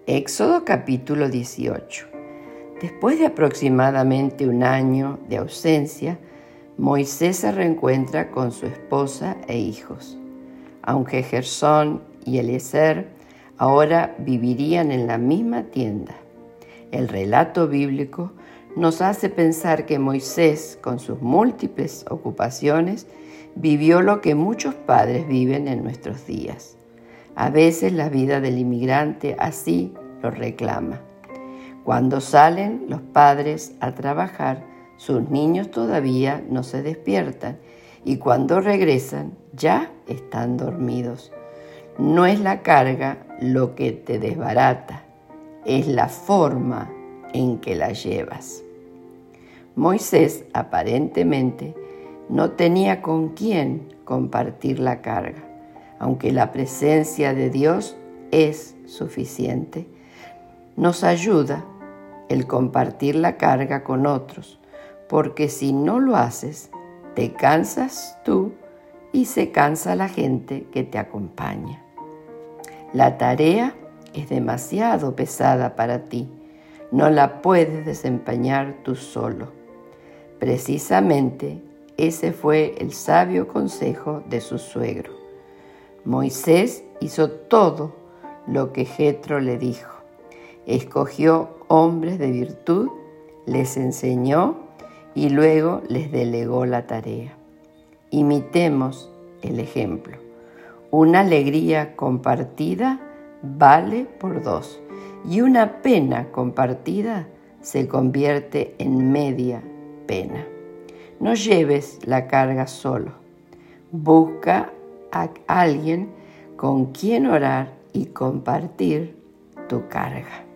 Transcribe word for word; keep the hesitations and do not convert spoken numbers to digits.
Éxodo capítulo dieciocho. Después de aproximadamente un año de ausencia, Moisés se reencuentra con su esposa e hijos. Aunque Gersón y Eliezer ahora vivirían en la misma tienda, el relato bíblico nos hace pensar que Moisés, con sus múltiples ocupaciones, vivió lo que muchos padres viven en nuestros días. A veces la vida del inmigrante así lo reclama. Cuando salen los padres a trabajar, sus niños todavía no se despiertan y cuando regresan ya están dormidos. No es la carga lo que te desbarata, es la forma en que la llevas. Moisés aparentemente no tenía con quién compartir la carga, aunque la presencia de Dios es suficiente. Nos ayuda el compartir la carga con otros, porque si no lo haces, te cansas tú y se cansa la gente que te acompaña. La tarea es demasiado pesada para ti, no la puedes desempeñar tú solo. Precisamente ese fue el sabio consejo de su suegro. Moisés hizo todo lo que Jetro le dijo. Escogió hombres de virtud, les enseñó y luego les delegó la tarea. Imitemos el ejemplo. Una alegría compartida vale por dos y una pena compartida se convierte en media pena. No lleves la carga solo. Busca a alguien con quien orar y compartir tu carga.